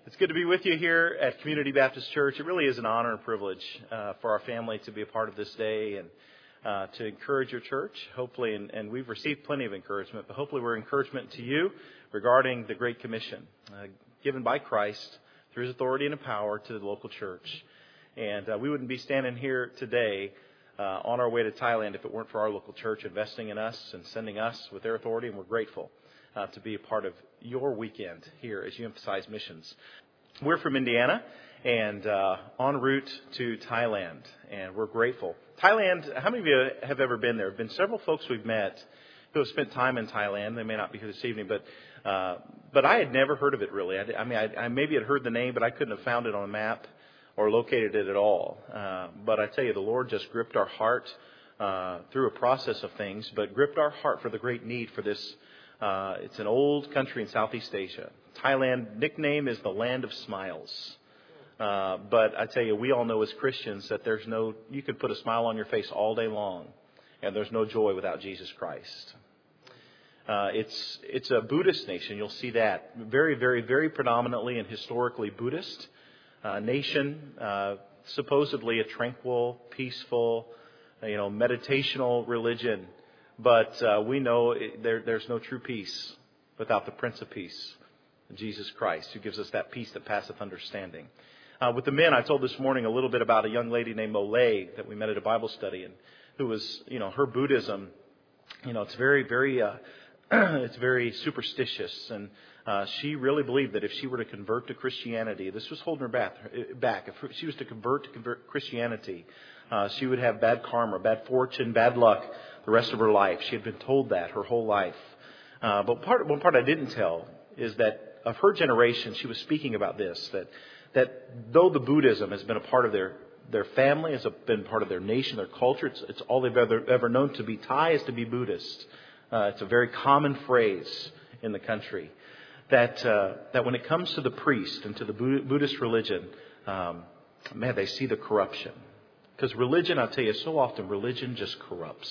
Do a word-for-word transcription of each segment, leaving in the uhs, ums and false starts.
It's good to be with you here at Community Baptist Church. It really is an honor and privilege uh, for our family to be a part of this day and uh, to encourage your church, hopefully, and, and we've received plenty of encouragement, but hopefully we're encouragement to you regarding the Great Commission uh, given by Christ through His authority and power to the local church. And uh, we wouldn't be standing here today uh, on our way to Thailand if it weren't for our local church investing in us and sending us with their authority, and we're grateful Uh, to be a part of your weekend here as you emphasize missions. We're from Indiana and uh, en route to Thailand, and we're grateful. Thailand, how many of you have ever been there? There have been several folks we've met who have spent time in Thailand. They may not be here this evening, but uh, but I had never heard of it really. I, I mean, I, I maybe had heard the name, but I couldn't have found it on a map or located it at all. Uh, but I tell you, the Lord just gripped our heart uh, through a process of things, but gripped our heart for the great need for this. Uh, it's an old country in Southeast Asia. Thailand, nickname is the land of smiles. Uh, but I tell you, we all know as Christians that there's no, you could put a smile on your face all day long, and there's no joy without Jesus Christ. Uh, it's it's a Buddhist nation. You'll see that very, very, very predominantly and historically Buddhist uh, nation. Uh, supposedly a tranquil, peaceful, you know, meditational religion. But uh, we know there, there's no true peace without the Prince of Peace, Jesus Christ, who gives us that peace that passeth understanding. Uh, with the men, I told this morning a little bit about a young lady named Olay that we met at a Bible study, and who was, you know, her Buddhism, you know, it's very, very, uh, it's very superstitious, and uh, she really believed that if she were to convert to Christianity, this was holding her back. Back if she was to convert to convert Christianity, uh, she would have bad karma, bad fortune, bad luck the rest of her life. She had been told that her whole life. Uh, but part, one part I didn't tell is that of her generation, she was speaking about this, that that though the Buddhism has been a part of their, their family, has been part of their nation, their culture, it's, it's all they've ever, ever known. To be Thai is to be Buddhist. Uh, it's a very common phrase in the country. That uh, that when it comes to the priest and to the Buddhist religion, um, man, they see the corruption. Because religion, I'll tell you, so often religion just corrupts.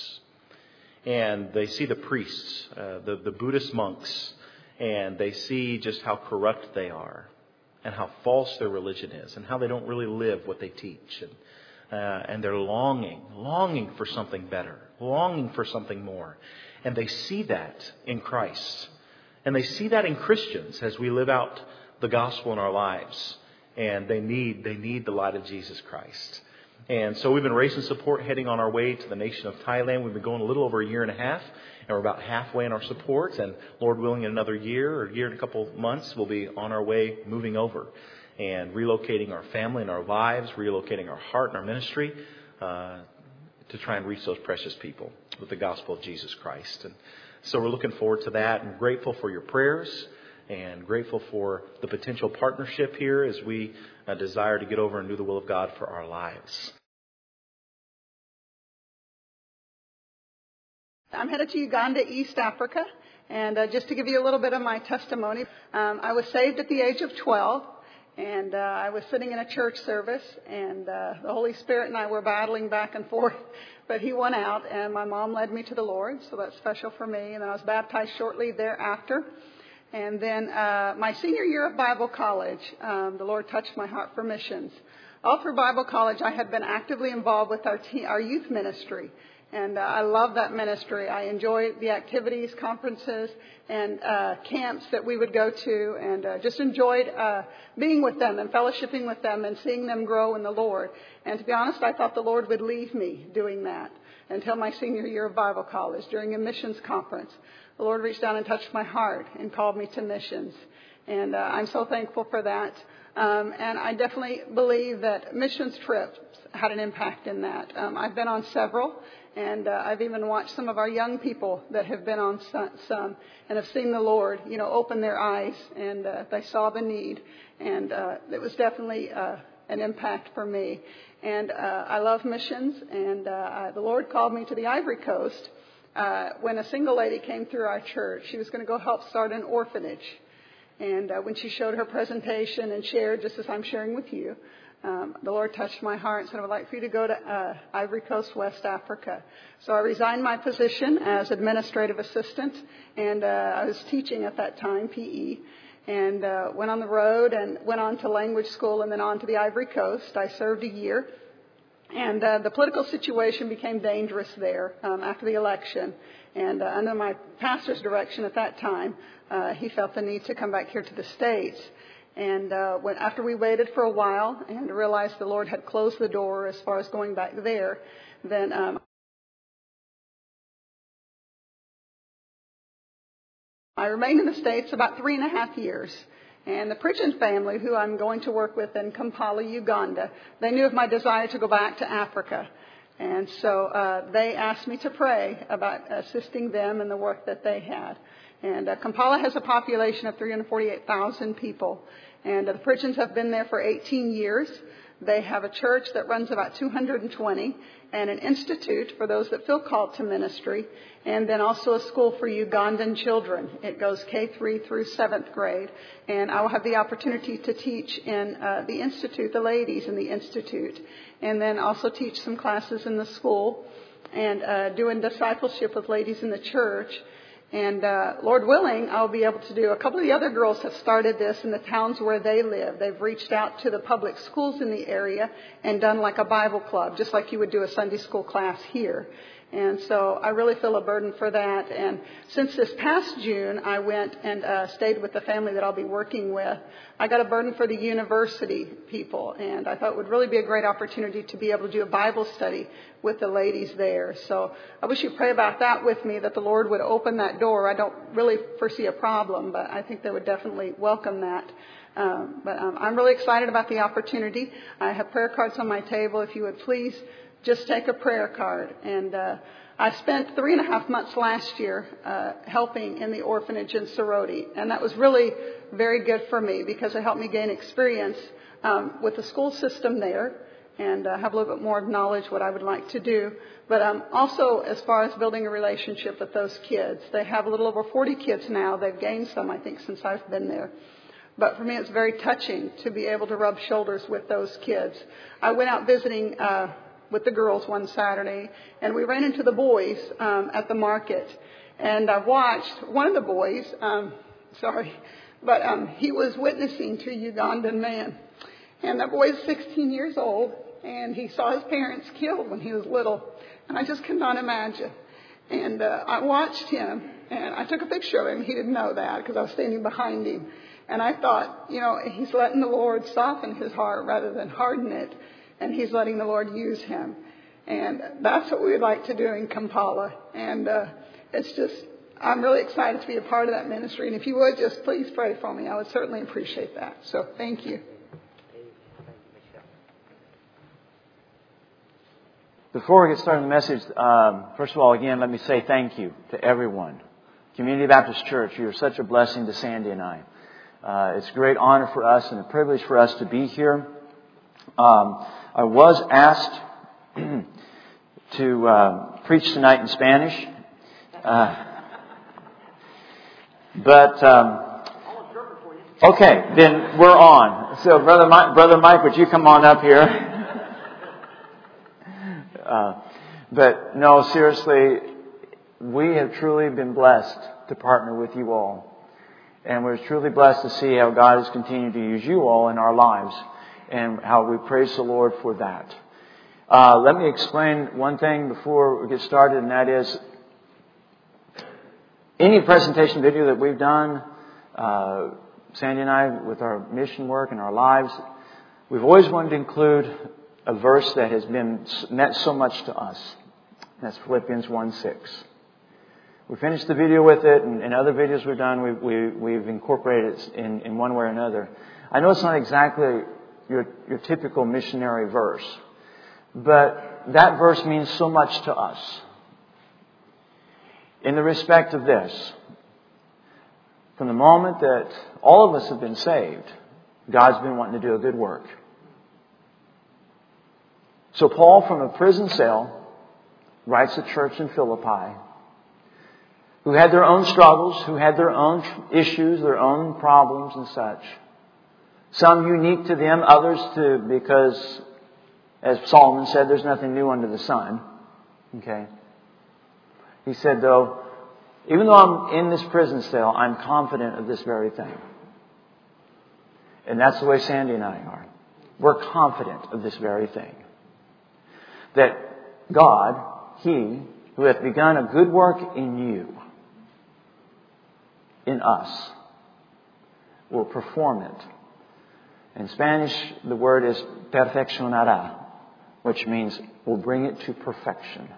And they see the priests, uh, the, the Buddhist monks, and they see just how corrupt they are and how false their religion is and how they don't really live what they teach. And, uh, and they're longing, longing for something better, longing for something more. And they see that in Christ. And they see that in Christians as we live out the gospel in our lives. And they need, they need the light of Jesus Christ. And so we've been raising support heading on our way to the nation of Thailand. We've been going a little over a year and a half, and we're about halfway in our support. And Lord willing, in another year or a year and a couple months, we'll be on our way moving over and relocating our family and our lives, relocating our heart and our ministry uh, to try and reach those precious people with the gospel of Jesus Christ. And so we're looking forward to that and grateful for your prayers and grateful for the potential partnership here as we uh, desire to get over and do the will of God for our lives. I'm headed to Uganda, East Africa, and uh, just to give you a little bit of my testimony, um, I was saved at the age of twelve, and uh, I was sitting in a church service, and uh, the Holy Spirit and I were battling back and forth, but He won out, and my mom led me to the Lord, so that's special for me, and I was baptized shortly thereafter. And then uh, my senior year of Bible college, um, the Lord touched my heart for missions. All through Bible college, I had been actively involved with our, te- our youth ministry. And uh, I love that ministry. I enjoy the activities, conferences, and uh, camps that we would go to, and uh, just enjoyed uh, being with them and fellowshipping with them and seeing them grow in the Lord. And to be honest, I thought the Lord would leave me doing that until my senior year of Bible college during a missions conference. The Lord reached down and touched my heart and called me to missions. And uh, I'm so thankful for that. Um, and I definitely believe that missions trips had an impact in that. Um, I've been on several. And uh, I've even watched some of our young people that have been on some and have seen the Lord, you know, open their eyes, and uh, they saw the need. And uh, it was definitely uh, an impact for me. And uh, I love missions. And uh, the Lord called me to the Ivory Coast uh, when a single lady came through our church. She was going to go help start an orphanage. And uh, when she showed her presentation and shared, just as I'm sharing with you, Um, the Lord touched my heart and said, I would like for you to go to uh, Ivory Coast, West Africa. So I resigned my position as administrative assistant, and uh, I was teaching at that time, P E. and uh, went on the road and went on to language school and then on to the Ivory Coast. I served a year. And uh, the political situation became dangerous there um, after the election. And uh, under my pastor's direction at that time, uh, he felt the need to come back here to the States. And uh, when, after we waited for a while and realized the Lord had closed the door as far as going back there, then um, I remained in the States about three and a half years. And the Pridgeon family, who I'm going to work with in Kampala, Uganda, they knew of my desire to go back to Africa. And so uh, they asked me to pray about assisting them in the work that they had. And uh, Kampala has a population of three hundred forty-eight thousand people. And uh, the Pridgeons have been there for eighteen years. They have a church that runs about two hundred twenty and an institute for those that feel called to ministry, and then also a school for Ugandan children. It goes K three through seventh grade, and I will have the opportunity to teach in uh, the institute, the ladies in the institute, and then also teach some classes in the school and uh, doing discipleship with ladies in the church. And uh, Lord willing, I'll be able to do. A couple of the other girls have started this in the towns where they live. They've reached out to the public schools in the area and done like a Bible club, just like you would do a Sunday school class here. And so I really feel a burden for that. And since this past June, I went and uh, stayed with the family that I'll be working with. I got a burden for the university people, and I thought it would really be a great opportunity to be able to do a Bible study with the ladies there. So I wish you'd pray about that with me, that the Lord would open that door. I don't really foresee a problem, but I think they would definitely welcome that. Um, but um, I'm really excited about the opportunity. I have prayer cards on my table. If you would please just take a prayer card. And uh, I spent three and a half months last year uh, helping in the orphanage in Soroti. And that was really very good for me because it helped me gain experience um, with the school system there and uh, have a little bit more knowledge what I would like to do. But um, also as far as building a relationship with those kids. They have a little over forty kids now. They've gained some, I think, since I've been there. But for me, it's very touching to be able to rub shoulders with those kids. I went out visiting uh, with the girls one Saturday, and we ran into the boys um, at the market. And I watched one of the boys, um, sorry, but um, he was witnessing to a Ugandan man. And that boy is sixteen years old, and he saw his parents killed when he was little. And I just cannot imagine. And uh, I watched him, and I took a picture of him. He didn't know that because I was standing behind him. And I thought, you know, he's letting the Lord soften his heart rather than harden it. And he's letting the Lord use him. And that's what we would like to do in Kampala. And uh, it's just, I'm really excited to be a part of that ministry. And if you would, just please pray for me. I would certainly appreciate that. So thank you. Before we get started on the message, um, first of all, again, let me say thank you to everyone. Community Baptist Church, you're such a blessing to Sandy and I. Uh, it's a great honor for us and a privilege for us to be here. Um, I was asked to uh, preach tonight in Spanish, uh, but um, okay, then we're on. So, brother Mike, brother Mike, would you come on up here? uh, but no, seriously, we have truly been blessed to partner with you all, and we're truly blessed to see how God has continued to use you all in our lives. And how we praise the Lord for that. Uh, let me explain one thing before we get started, and that is any presentation video that we've done, uh, Sandy and I, with our mission work and our lives, we've always wanted to include a verse that has been meant so much to us. That's Philippians one six. We finished the video with it, and in other videos we've done, we've, we, we've incorporated it in, in one way or another. I know it's not exactly Your, your typical missionary verse. But that verse means so much to us. In the respect of this, from the moment that all of us have been saved, God's been wanting to do a good work. So Paul, from a prison cell, writes a church in Philippi who had their own struggles, who had their own issues, their own problems and such. Some unique to them, others to, because, as Solomon said, there's nothing new under the sun. Okay. He said, though, even though I'm in this prison cell, I'm confident of this very thing. And that's the way Sandy and I are. We're confident of this very thing. That God, He who hath begun a good work in you, in us, will perform it. In Spanish, the word is perfeccionará, which means will bring it to perfection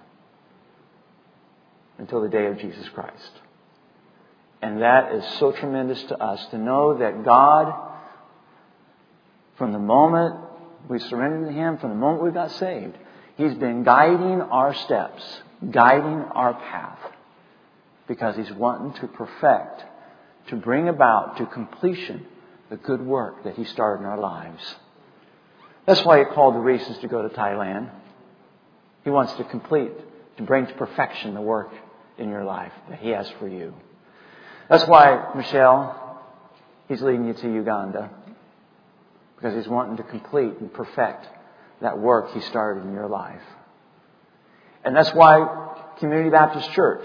until the day of Jesus Christ. And that is so tremendous to us to know that God, from the moment we surrendered to Him, from the moment we got saved, He's been guiding our steps, guiding our path, because He's wanting to perfect, to bring about to completion the good work that He started in our lives. That's why He called the Reeses to go to Thailand. He wants to complete, to bring to perfection the work in your life that He has for you. That's why, Michelle, He's leading you to Uganda, because He's wanting to complete and perfect that work He started in your life. And that's why Community Baptist Church,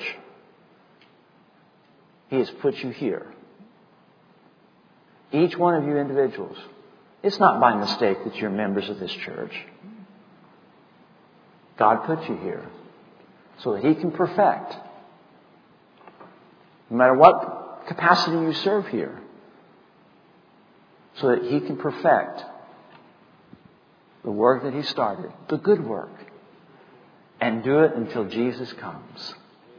He has put you here. Each one of you individuals. It's not by mistake that you're members of this church. God put you here so that He can perfect. No matter what capacity you serve here. So that He can perfect the work that He started. The good work. And do it until Jesus comes.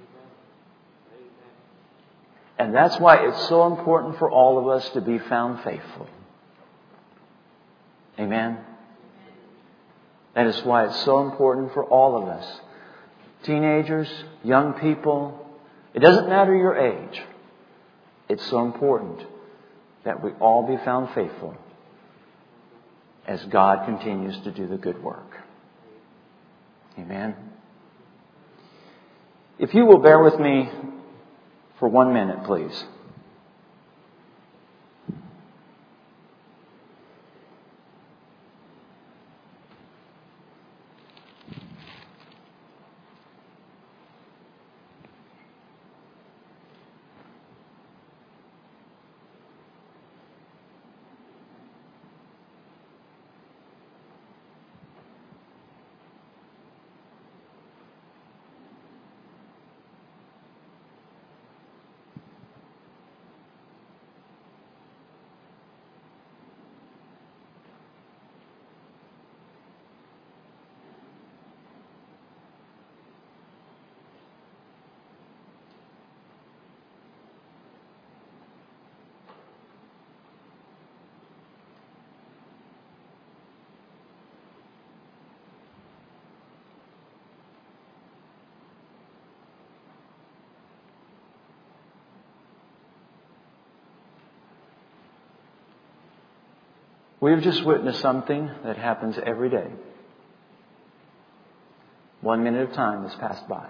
And that's why it's so important for all of us to be found faithful. Amen? That is why it's so important for all of us. Teenagers, young people, it doesn't matter your age. It's so important that we all be found faithful as God continues to do the good work. Amen? If you will bear with me for one minute, please. We've just witnessed something that happens every day. One minute of time has passed by.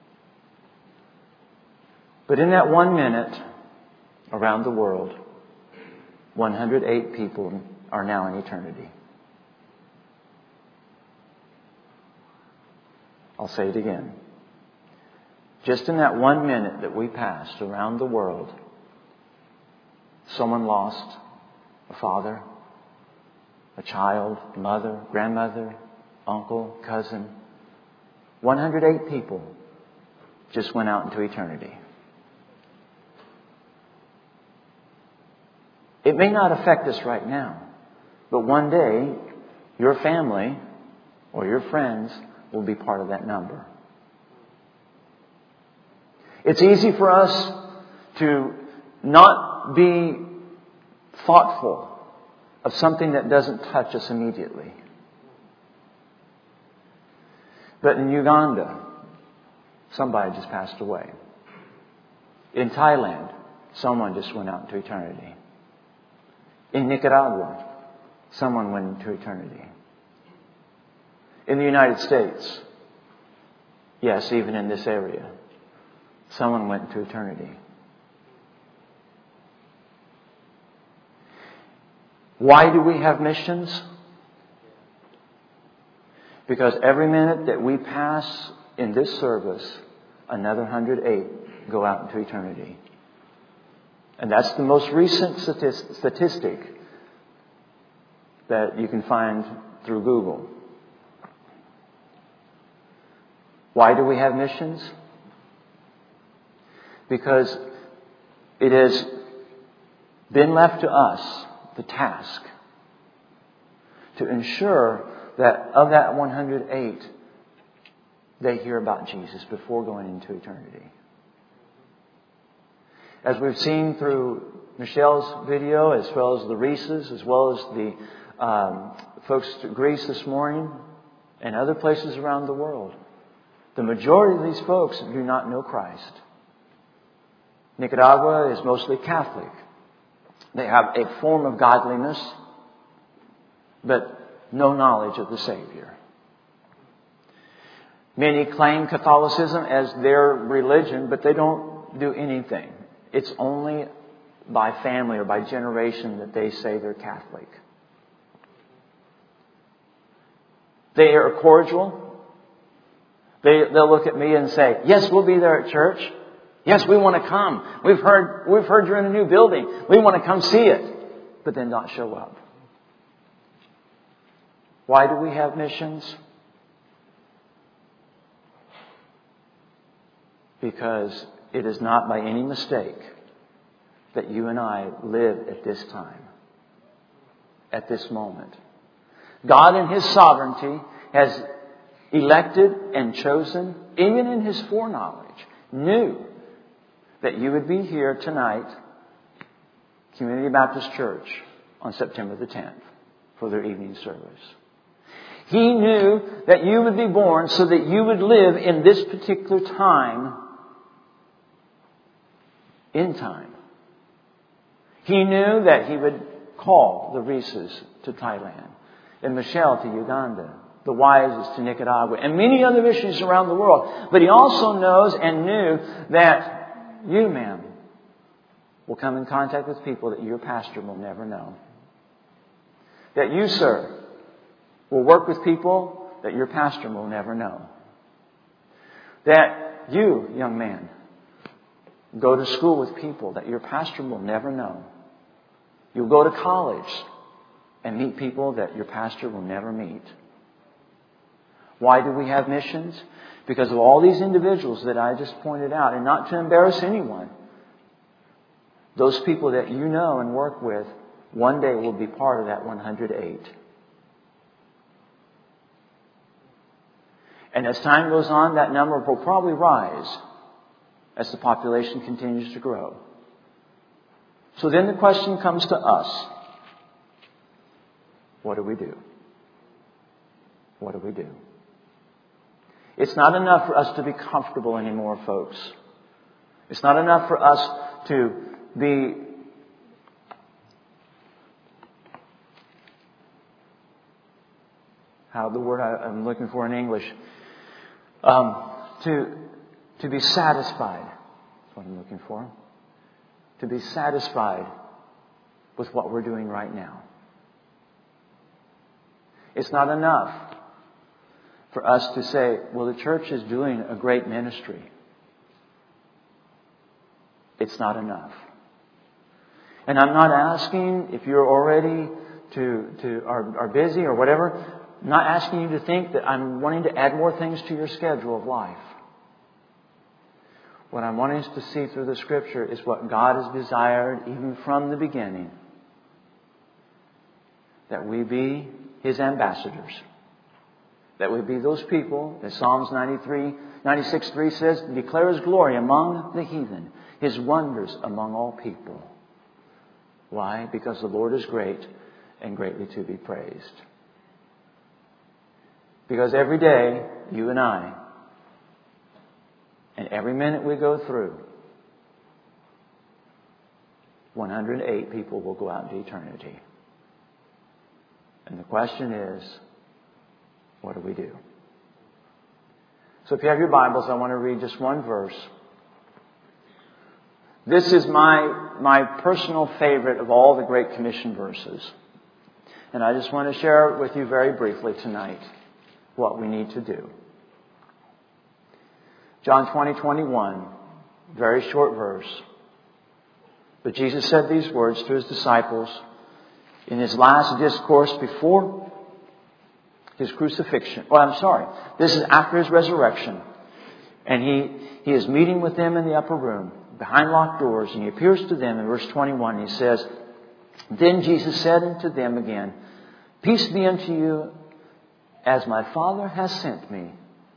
But in that one minute, around the world, one hundred eight people are now in eternity. I'll say it again. Just in that one minute that we passed around the world, someone lost a father, a child, mother, grandmother, uncle, cousin. one hundred eight people just went out into eternity. It may not affect us right now, but one day your family or your friends will be part of that number. It's easy for us to not be thoughtful of something that doesn't touch us immediately. But in Uganda, somebody just passed away. In Thailand, someone just went out into eternity. In Nicaragua, someone went into eternity. In the United States, yes, even in this area, someone went into eternity. Why do we have missions? Because every minute that we pass in this service, another one hundred eight go out into eternity. And that's the most recent statistic that you can find through Google. Why do we have missions? Because it has been left to us the task to ensure that of that one hundred eight, they hear about Jesus before going into eternity. As we've seen through Michelle's video, as well as the Reese's, as well as the um, folks to Greece this morning, and other places around the world, the majority of these folks do not know Christ. Nicaragua is mostly Catholic. They have a form of godliness, but no knowledge of the Savior. Many claim Catholicism as their religion, but they don't do anything. It's only by family or by generation that they say they're Catholic. They are cordial. They, they'll look at me and say, yes, we'll be there at church. Yes, we want to come. We've heard, we've heard you're in a new building. We want to come see it. But then not show up. Why do we have missions? Because it is not by any mistake that you and I live at this time, at this moment. God in His sovereignty has elected and chosen, even in His foreknowledge, knew that you would be here tonight, Community Baptist Church, on September the tenth for their evening service. He knew that you would be born so that you would live in this particular time, in time. He knew that He would call the Reeses to Thailand, and Michelle to Uganda, the Wises to Nicaragua, and many other missions around the world. But He also knows and knew that you, ma'am, will come in contact with people that your pastor will never know. That you, sir, will work with people that your pastor will never know. That you, young man, go to school with people that your pastor will never know. You'll go to college and meet people that your pastor will never meet. Why do we have missions? Because of all these individuals that I just pointed out, and not to embarrass anyone. Those people that you know and work with, one day will be part of that one hundred eight. And as time goes on, that number will probably rise as the population continues to grow. So then the question comes to us. What do we do? What do we do? It's not enough for us to be comfortable anymore, folks. It's not enough for us to be how the word I, I'm looking for in English um, to to be satisfied. That's what I'm looking for. To be satisfied with what we're doing right now. It's not enough for us to say, well, the church is doing a great ministry. It's not enough. And I'm not asking if you're already to, to are, are busy or whatever. I'm not asking you to think that I'm wanting to add more things to your schedule of life. What I'm wanting us to see through the Scripture is what God has desired even from the beginning. That we be His ambassadors. That we be those people, as Psalms ninety-three, ninety-six three says, declare His glory among the heathen, His wonders among all people. Why? Because the Lord is great and greatly to be praised. Because every day, you and I, and every minute we go through, one hundred eight people will go out into eternity. And the question is, what do we do? So if you have your Bibles, I want to read just one verse. This is my, my personal favorite of all the Great Commission verses. And I just want to share with you very briefly tonight what we need to do. John twenty, twenty-one, very short verse. But Jesus said these words to His disciples in His last discourse before His crucifixion. Well, I'm sorry. This is after His resurrection. And He, he is meeting with them in the upper room, behind locked doors. And He appears to them in verse twenty-one. He says, "Then Jesus said unto them again, Peace be unto you, as my Father has sent me,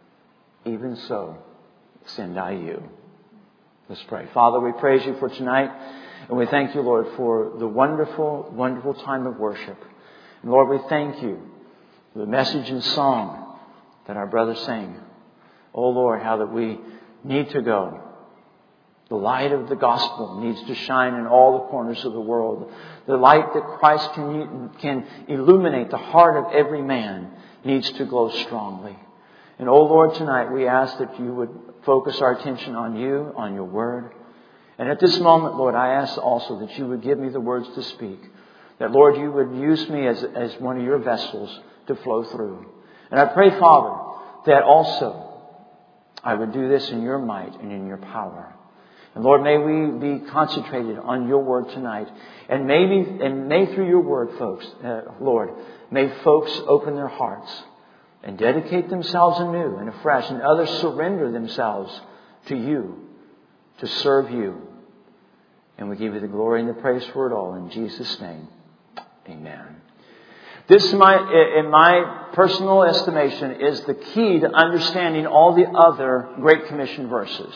even so send I you." Let's pray. Father, we praise You for tonight. And we thank You, Lord, for the wonderful, wonderful time of worship. And Lord, we thank You for the message and song that our brothers sang. Oh Lord, how that we need to go. The light of the gospel needs to shine in all the corners of the world. The light that Christ can, can illuminate the heart of every man needs to glow strongly. And oh Lord, tonight we ask that You would focus our attention on You, on Your Word. And at this moment, Lord, I ask also that You would give me the words to speak. That, Lord, You would use me as, as one of Your vessels to flow through. And I pray, Father, that also I would do this in Your might and in Your power. And Lord, may we be concentrated on Your Word tonight. And maybe, and may through Your Word, folks, uh, Lord, may folks open their hearts and dedicate themselves anew and afresh, and others surrender themselves to You, to serve You. And we give You the glory and the praise for it all. In Jesus' name, amen. This, in my, in my personal estimation, is the key to understanding all the other Great Commission verses.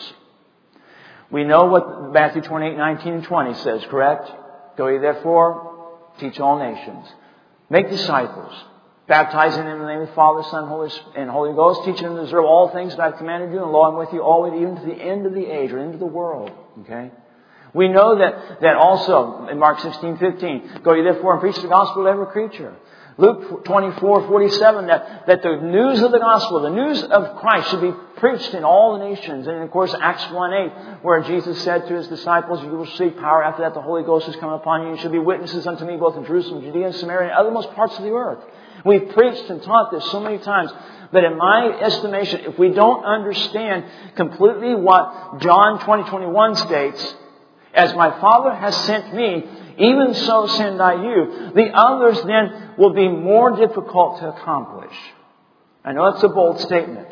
We know what Matthew twenty-eight, nineteen, and twenty says, correct? "Go ye therefore, teach all nations. Make disciples, baptizing them in the name of the Father, Son, Holy, and Holy Ghost, teaching them to observe all things that I have commanded you, and lo, I'm with you always, even to the end of the age," or into the world. Okay? We know that, that also in Mark sixteen, fifteen, "Go ye therefore and preach the gospel to every creature." Luke twenty-four, forty-seven, that, that the news of the gospel, the news of Christ should be preached in all the nations. And of course, Acts one eight, where Jesus said to His disciples, "You will receive power. After that, the Holy Ghost has come upon you. You shall be witnesses unto me both in Jerusalem, Judea, and Samaria, and othermost parts of the earth." We've preached and taught this so many times. But in my estimation, if we don't understand completely what John twenty, twenty-one states, "As my Father has sent me, even so send I you," the others then will be more difficult to accomplish. I know it's a bold statement.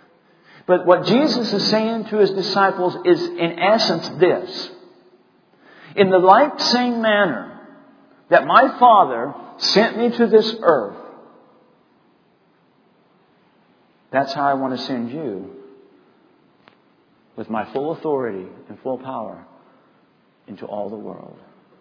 But what Jesus is saying to His disciples is in essence this: in the like same manner that my Father sent me to this earth, that's how I want to send you, with my full authority and full power, into all the world.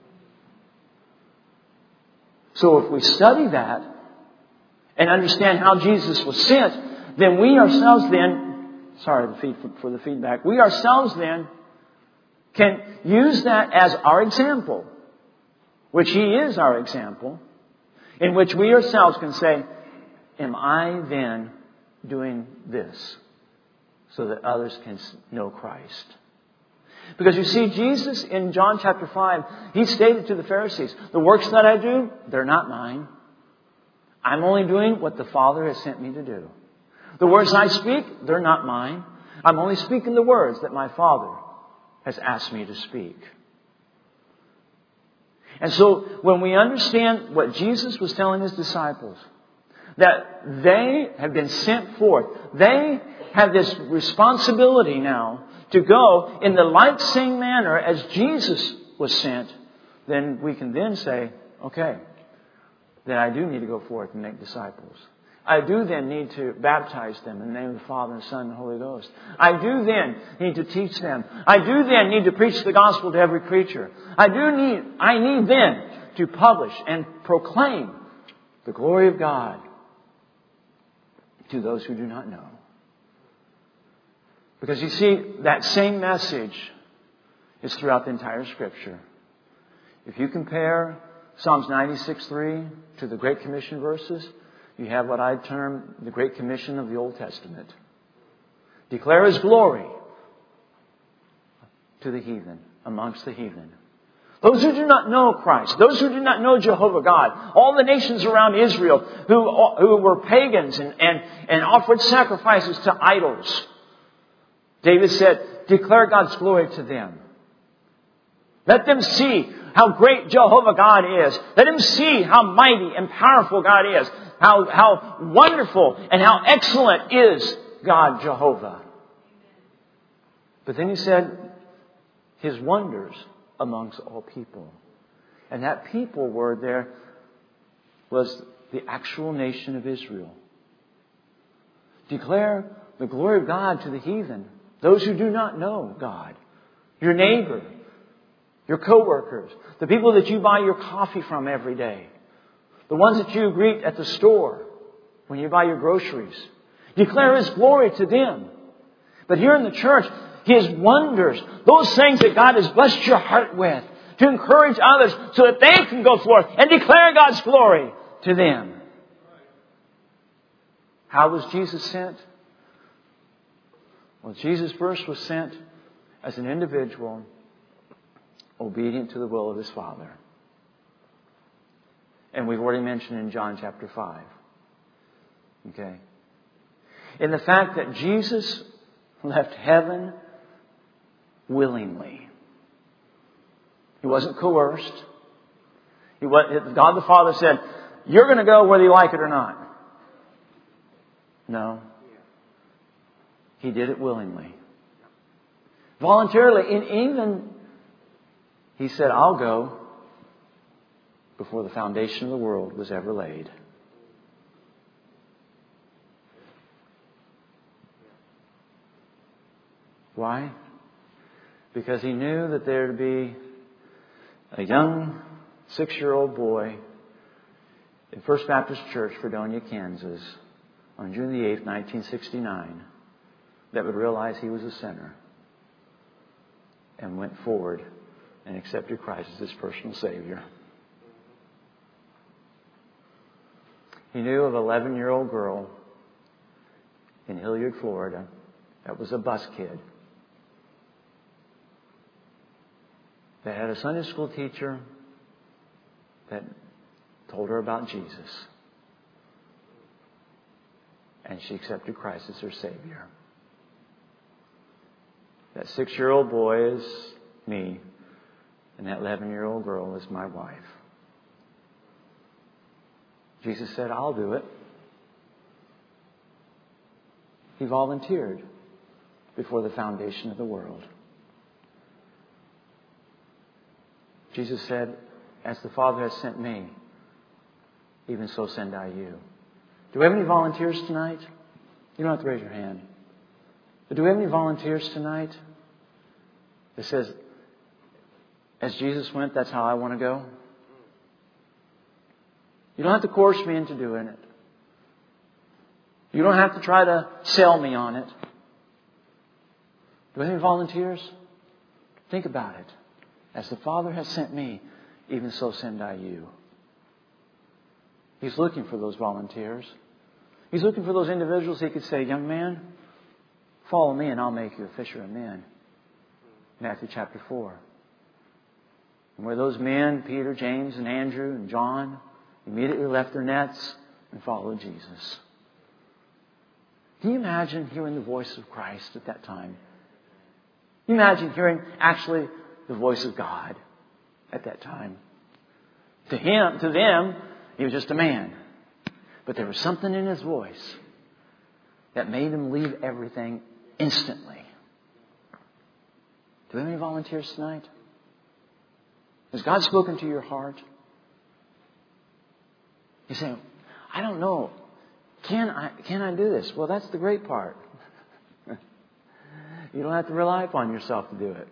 So if we study that and understand how Jesus was sent, then we ourselves then, sorry for the feedback, we ourselves then can use that as our example, which He is our example, in which we ourselves can say, am I then doing this so that others can know Christ? Because you see, Jesus in John chapter five, He stated to the Pharisees, "The works that I do, they're not mine. I'm only doing what the Father has sent me to do. The words I speak, they're not mine. I'm only speaking the words that my Father has asked me to speak." And so when we understand what Jesus was telling His disciples, that they have been sent forth, they have this responsibility now to go in the like same manner as Jesus was sent, then we can then say, okay, then I do need to go forth and make disciples. I do then need to baptize them in the name of the Father, and the Son, and the Holy Ghost. I do then need to teach them. I do then need to preach the gospel to every creature. I do need, I need then to publish and proclaim the glory of God to those who do not know. Because you see, that same message is throughout the entire Scripture. If you compare Psalms ninety-six three to the Great Commission verses, you have what I'd term the Great Commission of the Old Testament. Declare His glory to the heathen, amongst the heathen. Those who do not know Christ, those who do not know Jehovah God, all the nations around Israel who, who were pagans and, and, and offered sacrifices to idols. David said, declare God's glory to them. Let them see how great Jehovah God is. Let them see how mighty and powerful God is. How, how wonderful and how excellent is God Jehovah. But then he said, His wonders amongst all people. And that people word there was the actual nation of Israel. Declare the glory of God to the heathen, those who do not know God, your neighbor, your co-workers, the people that you buy your coffee from every day, the ones that you greet at the store when you buy your groceries. Declare His glory to them. But here in the church, His wonders, those things that God has blessed your heart with, to encourage others so that they can go forth and declare God's glory to them. How was Jesus sent? Well, Jesus first was sent as an individual obedient to the will of His Father. And we've already mentioned in John chapter five. Okay. In the fact that Jesus left heaven willingly. He wasn't coerced. He was, God the Father said, you're going to go whether you like it or not. No. He did it willingly. Voluntarily. And even, He said, I'll go before the foundation of the world was ever laid. Why? Because He knew that there would be a young six-year-old boy in First Baptist Church, Fredonia, Kansas, on June the eighth, nineteen sixty-nine, that would realize he was a sinner and went forward and accepted Christ as his personal Savior. He knew of an eleven-year-old girl in Hilliard, Florida, that was a bus kid, that had a Sunday school teacher that told her about Jesus. And she accepted Christ as her Savior. That six-year-old boy is me, and that eleven-year-old girl is my wife. Jesus said, I'll do it. He volunteered before the foundation of the world. Jesus said, as the Father has sent me, even so send I you. Do we have any volunteers tonight? You don't have to raise your hand. But do we have any volunteers tonight that says, as Jesus went, that's how I want to go? You don't have to coerce me into doing it. You don't have to try to sell me on it. Do we have any volunteers? Think about it. As the Father has sent me, even so send I you. He's looking for those volunteers. He's looking for those individuals He could say, young man, follow me and I'll make you a fisher of men. Matthew chapter four. And where those men, Peter, James, and Andrew, and John, immediately left their nets and followed Jesus. Can you imagine hearing the voice of Christ at that time? Can you imagine hearing actually the voice of God at that time? To him, to them, he was just a man. But there was something in his voice that made him leave everything instantly. Do we have any volunteers tonight? Has God spoken to your heart? You say, I don't know. Can I, can I do this? Well, that's the great part. You don't have to rely upon yourself to do it.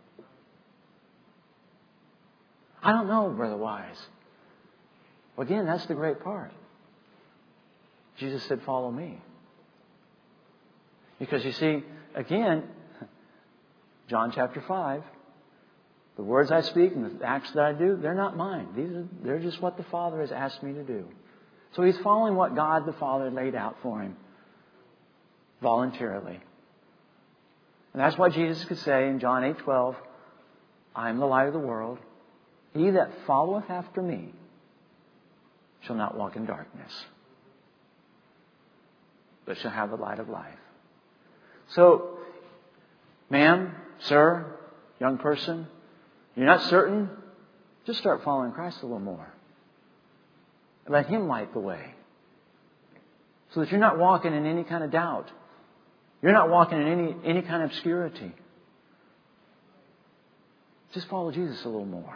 I don't know, Brother Wise. Well, again, that's the great part. Jesus said, follow me. Because you see, again, John chapter five, the words I speak and the acts that I do, they're not mine. These are, they're just what the Father has asked me to do. So He's following what God the Father laid out for Him voluntarily. And that's why Jesus could say in John eight twelve, I am the light of the world. He that followeth after me shall not walk in darkness, but shall have the light of life. So, ma'am, sir, young person, You're not certain? Just start following Christ a little more. Let Him light the way. So that you're not walking in any kind of doubt. You're not walking in any, any kind of obscurity. Just follow Jesus a little more.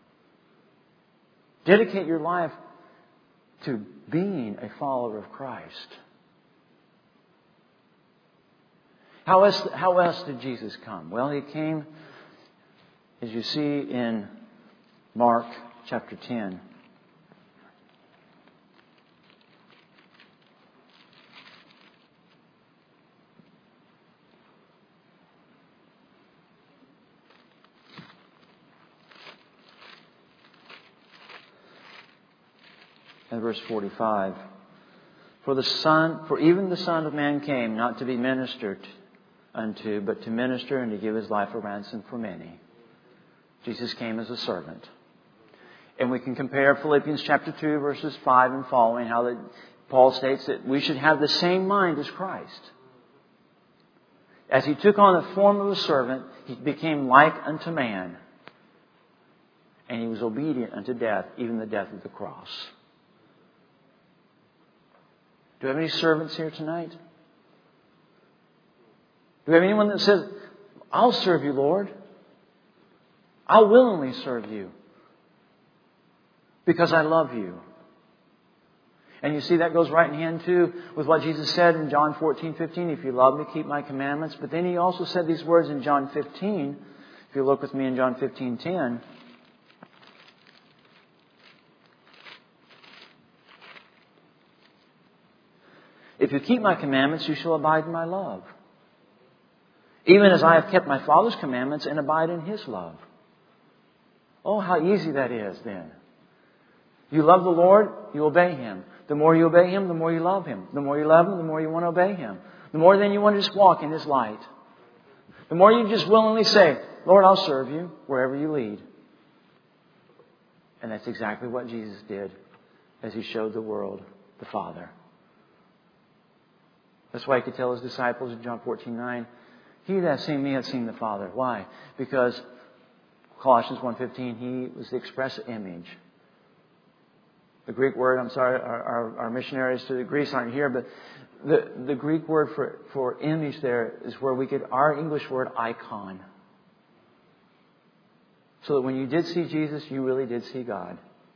Dedicate your life to being a follower of Christ. How else, how else did Jesus come? Well, He came, as you see in Mark chapter ten. And verse forty-five. For the Son, for even the Son of Man came not to be ministered unto, but to minister and to give His life a ransom for many. Jesus came as a servant. And we can compare Philippians chapter two, verses five and following, how that Paul states that we should have the same mind as Christ. As He took on the form of a servant, He became like unto man. And He was obedient unto death, even the death of the cross. Do we have any servants here tonight? Do we have anyone that says, I'll serve you, Lord. I'll willingly serve you. Because I love you. And you see that goes right in hand too with what Jesus said in John fourteen fifteen. If you love me, keep my commandments. But then He also said these words in John fifteen. If you look with me in John fifteen ten. If you keep my commandments, you shall abide in my love. Even as I have kept my Father's commandments and abide in His love. Oh, how easy that is then. You love the Lord, you obey Him. The more you obey Him, the more you love Him. The more you love Him, the more you want to obey Him. The more then you want to just walk in His light. The more you just willingly say, Lord, I'll serve you wherever you lead. And that's exactly what Jesus did as He showed the world the Father. That's why He could tell His disciples in John fourteen nine, He that hath seen me hath seen the Father. Why? Because Colossians one fifteen, He was the express image. The Greek word, I'm sorry, our, our, our missionaries to the Greece aren't here, but the, the Greek word for, for image there is where we get our English word icon. So that when you did see Jesus, you really did see God.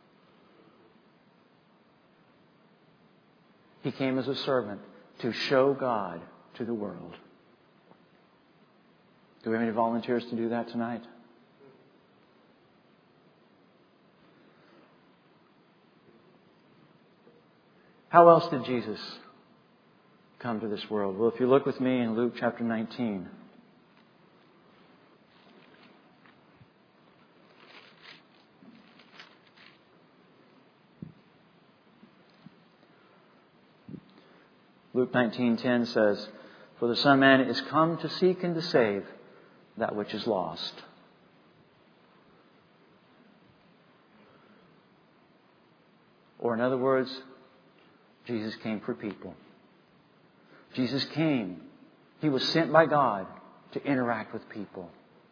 He came as a servant to show God to the world. Do we have any volunteers to do that tonight? How else did Jesus come to this world? Well, if you look with me in Luke chapter nineteen. Luke nineteen ten says, For the Son of Man is come to seek and to save that which is lost. Or in other words, Jesus came for people. Jesus came. He was sent by God to interact with people.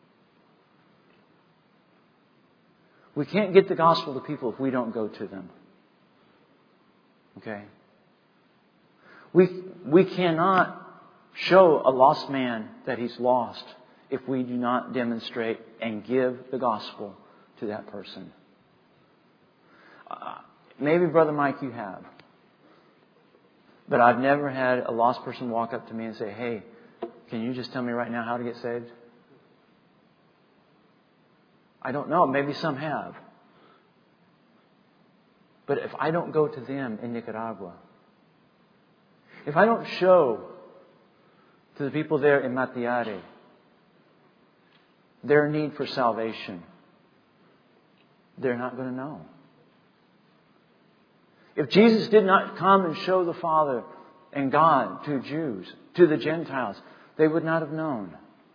We can't get the gospel to people if we don't go to them. Okay? We, we cannot show a lost man that he's lost if we do not demonstrate and give the gospel to that person. Uh, maybe, Brother Mike, you have. But I've never had a lost person walk up to me and say, hey, can you just tell me right now how to get saved? I don't know. Maybe some have. But if I don't go to them in Nicaragua, if I don't show to the people there in Matiare their need for salvation, they're not going to know. If Jesus did not come and show the Father and God to Jews, to the Gentiles, they would not have known.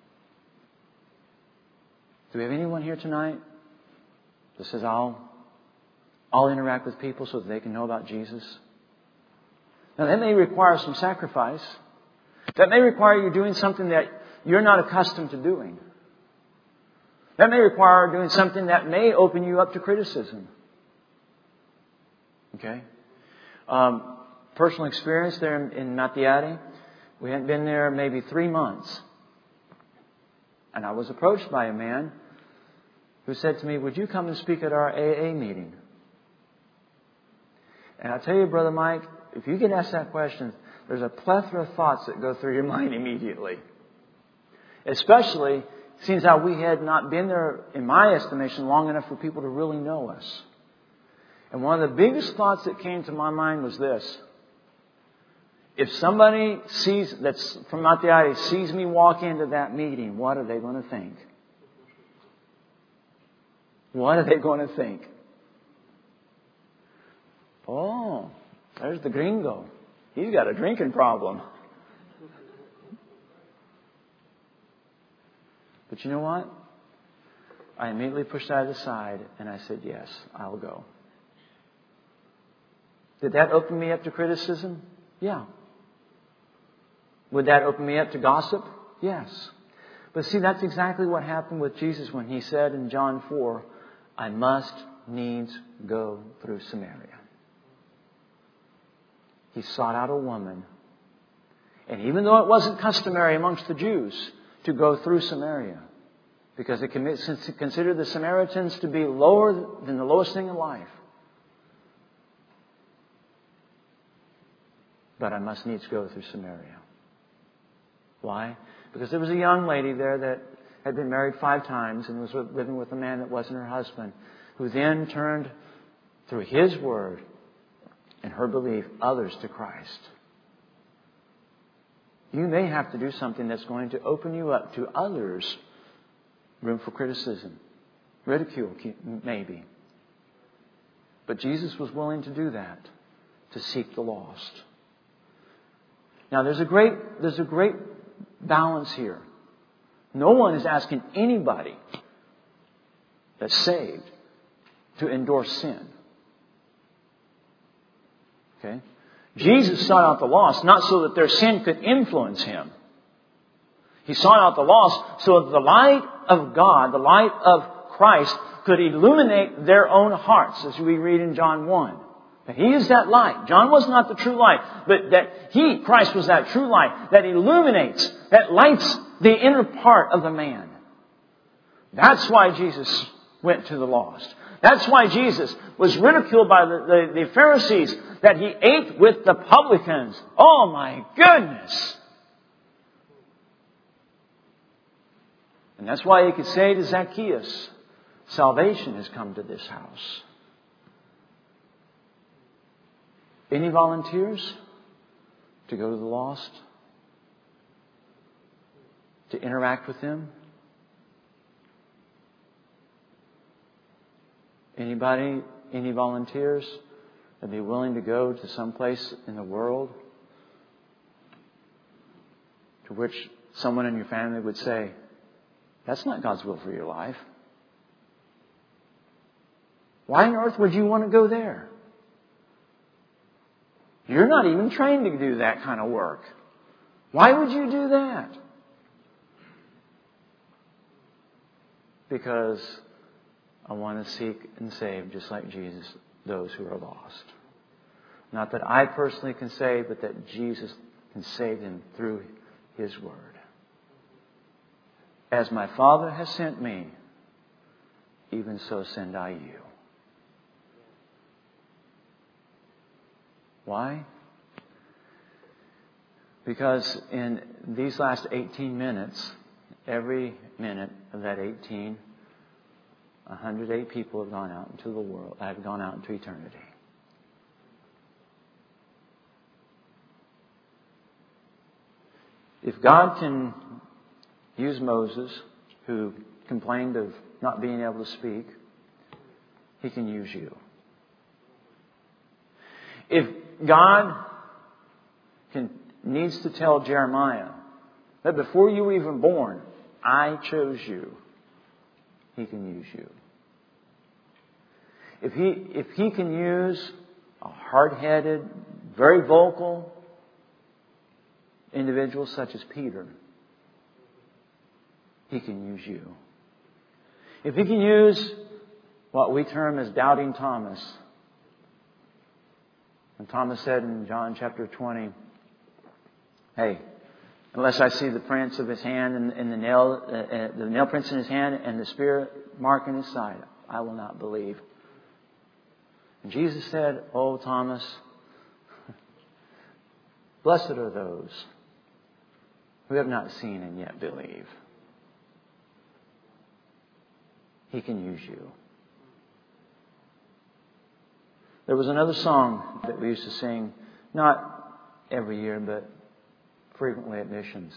Do we have anyone here tonight that says, I'll, I'll interact with people so that they can know about Jesus? Now, that may require some sacrifice. That may require you doing something that you're not accustomed to doing. That may require doing something that may open you up to criticism. Okay? Um, personal experience there in, in Mathiati. We hadn't been there maybe three months. And I was approached by a man who said to me, would you come and speak at our A A meeting? And I'll tell you, Brother Mike, if you get asked that question, there's a plethora of thoughts that go through your mind immediately. Especially seeing how we had not been there, in my estimation, long enough for people to really know us. And one of the biggest thoughts that came to my mind was this. If somebody sees that's from Mathiati sees me walk into that meeting, what are they going to think? What are they going to think? Oh, there's the gringo. He's got a drinking problem. But you know what? I immediately pushed that aside and I said, yes, I'll go. Did that open me up to criticism? Yeah. Would that open me up to gossip? Yes. But see, that's exactly what happened with Jesus when He said in John four, I must needs go through Samaria. He sought out a woman. And even though it wasn't customary amongst the Jews to go through Samaria, because they considered the Samaritans to be lower than the lowest thing in life. But I must needs go through Samaria. Why? Because there was a young lady there that had been married five times and was living with a man that wasn't her husband, who then turned through his word and her belief others to Christ. You may have to do something that's going to open you up to others' room for criticism, ridicule, maybe. But Jesus was willing to do that, to seek the lost. Now, there's a great, there's a great balance here. No one is asking anybody that's saved to endorse sin. Okay? Jesus sought out the lost not so that their sin could influence Him. He sought out the lost so that the light of God, the light of Christ, could illuminate their own hearts, as we read in John one. That He is that light. John was not the true light, but that He, Christ, was that true light that illuminates, that lights the inner part of the man. That's why Jesus went to the lost. That's why Jesus was ridiculed by the, the, the Pharisees, that He ate with the publicans. Oh my goodness! And that's why He could say to Zacchaeus, salvation has come to this house. Any volunteers to go to the lost? To interact with them? Anybody, any volunteers that'd be willing to go to some place in the world to which someone in your family would say, that's not God's will for your life. Why on earth would you want to go there? You're not even trained to do that kind of work. Why would you do that? Because I want to seek and save, just like Jesus, those who are lost. Not that I personally can save, but that Jesus can save them through His Word. As my Father has sent me, even so send I you. Why? Because in these last eighteen minutes, every minute of that eighteen, one hundred eight people have gone out into the world, have gone out into eternity. If God can use Moses, who complained of not being able to speak, He can use you. If God can, needs to tell Jeremiah that before you were even born, I chose you, He can use you. If He, if he can use a hard-headed, very vocal individual such as Peter, He can use you. If He can use what we term as doubting Thomas, and Thomas said in John chapter twenty, hey, unless I see the prints of His hand and, and the nail, uh, the nail prints in His hand and the Spirit mark in His side, I will not believe. And Jesus said, oh, Thomas, blessed are those who have not seen and yet believe. He can use you. There was another song that we used to sing, not every year, but frequently at missions.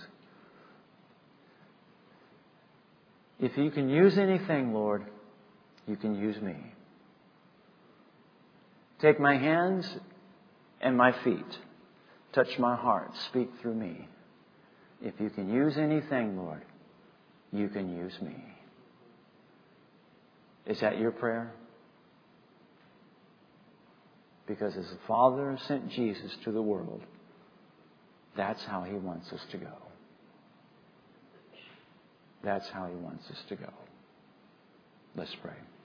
If You can use anything, Lord, You can use me. Take my hands and my feet. Touch my heart. Speak through me. If You can use anything, Lord, You can use me. Is that your prayer? Because as the Father sent Jesus to the world, that's how He wants us to go. That's how He wants us to go. Let's pray.